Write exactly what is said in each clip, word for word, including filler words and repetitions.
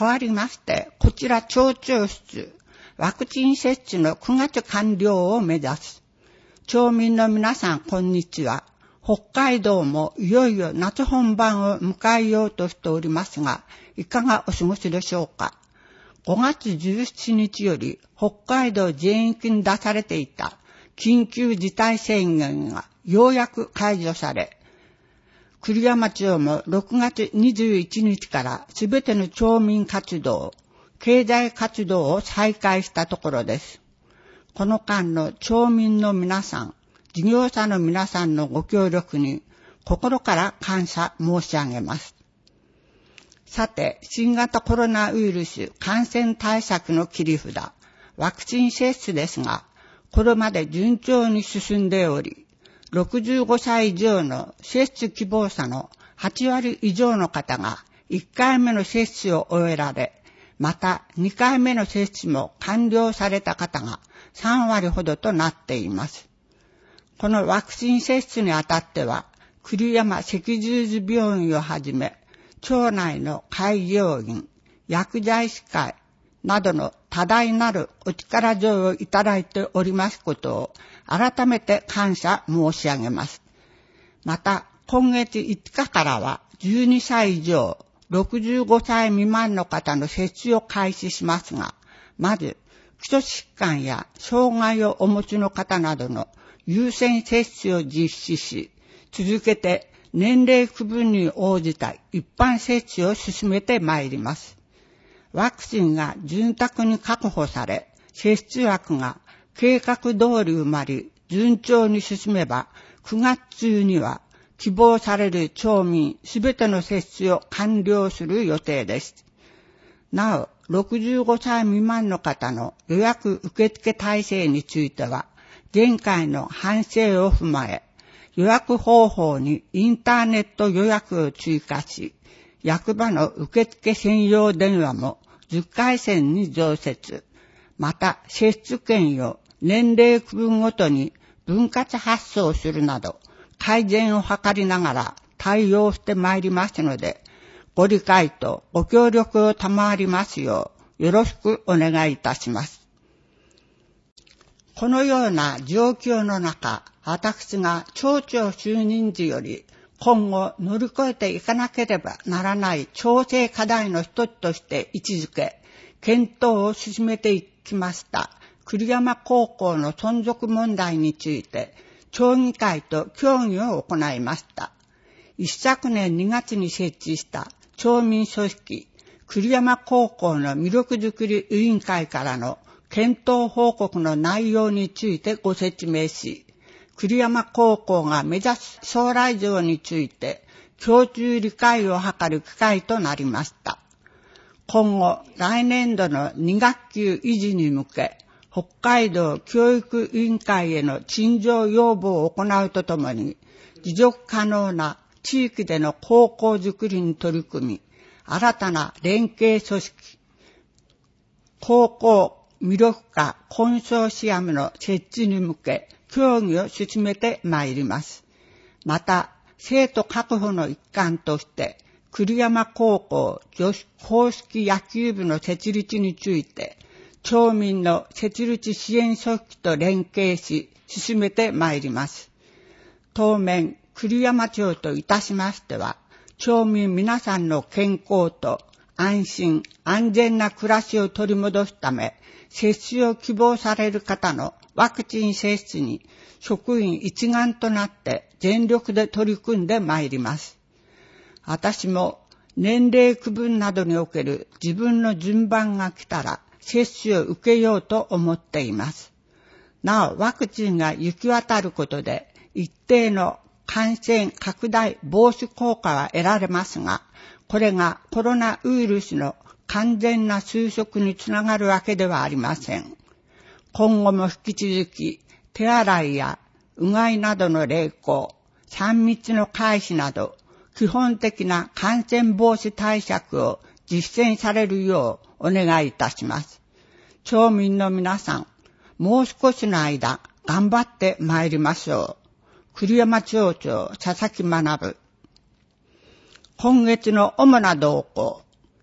変わりまして、こちら町長室、ワクチン接種のくがつ完了を目指す。町民の皆さん、こんにちは。北海道もいよいよ夏本番を迎えようとしておりますが、いかがお過ごしでしょうか。ごがつじゅうしちにちより北海道全域に出されていた緊急事態宣言がようやく解除され、栗山町もろくがつにじゅういちにちからすべての町民活動、経済活動を再開したところです。この間の町民の皆さん、事業者の皆さんのご協力に心から感謝申し上げます。さて、新型コロナウイルス感染対策の切り札、ワクチン接種ですが、これまで順調に進んでおり、ろくじゅうごさい以上の接種希望者のはちわり以上の方がいっかいめの接種を終えられ、またにかいめの接種も完了された方がさんわりほどとなっています。このワクチン接種にあたっては、栗山赤十字病院をはじめ、町内の開業員、薬剤師会などの多大なるお力添えをいただいておりますことを改めて感謝申し上げます。また、今月いつかからはじゅうにさい以上、ろくじゅうごさい未満の方の接種を開始しますが、まず、基礎疾患や障害をお持ちの方などの優先接種を実施し、続けて年齢区分に応じた一般接種を進めてまいります。ワクチンが潤沢に確保され、接種枠が計画通り埋まり、順調に進めば、くがつ中には希望される町民すべての接種を完了する予定です。なお、ろくじゅうごさい未満の方の予約受付体制については、前回の反省を踏まえ、予約方法にインターネット予約を追加し、役場の受付専用電話もじゅっかいせんに増設、また接種券を年齢区分ごとに分割発送するなど、改善を図りながら対応してまいりますので、ご理解とご協力を賜りますよう、よろしくお願いいたします。このような状況の中、私が町長就任時より今後乗り越えていかなければならない町政課題の一つとして位置づけ、検討を進めていきました栗山高校の存続問題について、町議会と協議を行いました。一昨年にがつに設置した町民組織栗山高校の魅力づくり委員会からの検討報告の内容についてご説明し、栗山高校が目指す将来像について共通理解を図る機会となりました。今後、来年度のにがっきゅう維持に向け、北海道教育委員会への陳情要望を行うとともに、持続可能な地域での高校づくりに取り組み、新たな連携組織、高校魅力化コンソーシアムの設置に向け、協議を進めてまいります。また、生徒確保の一環として、栗山高校女子硬式野球部の設立について、町民の設立支援組織と連携し、進めてまいります。当面、栗山町といたしましては、町民皆さんの健康と安心、安全な暮らしを取り戻すため、接種を希望される方のワクチン接種に職員一丸となって全力で取り組んでまいります。私も年齢区分などにおける自分の順番が来たら接種を受けようと思っています。なお、ワクチンが行き渡ることで一定の感染拡大防止効果は得られますが、これがコロナウイルスの完全な収束につながるわけではありません。今後も引き続き手洗いやうがいなどの励行、さん密の回避など基本的な感染防止対策を実践されるようお願いいたします。町民の皆さん、もう少しの間頑張ってまいりましょう。栗山町長佐々木学。今月の主な動向。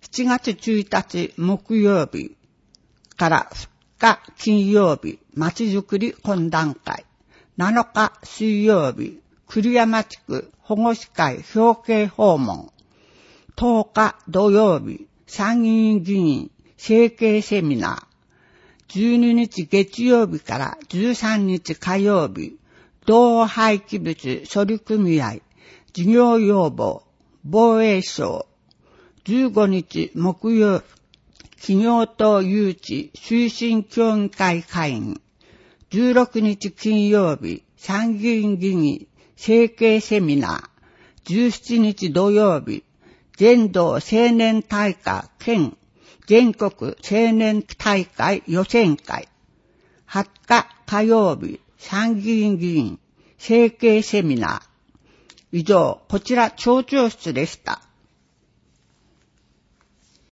しちがつついたち木曜日からふつか金曜日、まちづくり懇談会。なのか水曜日、栗山地区保護司会表敬訪問。とおか土曜日、参議院議員整形セミナー。じゅうににち月曜日からじゅうさんにち火曜日、同廃棄物処理組合事業要望防衛省。じゅうごにち木曜日、企業等誘致推進協議会会議。じゅうろくにち金曜日、参議院議員整形セミナー。じゅうしちにち土曜日、全道青年大会兼全国青年大会予選会。はつか火曜日、参議院議員整形セミナー。以上、こちら町長室でした。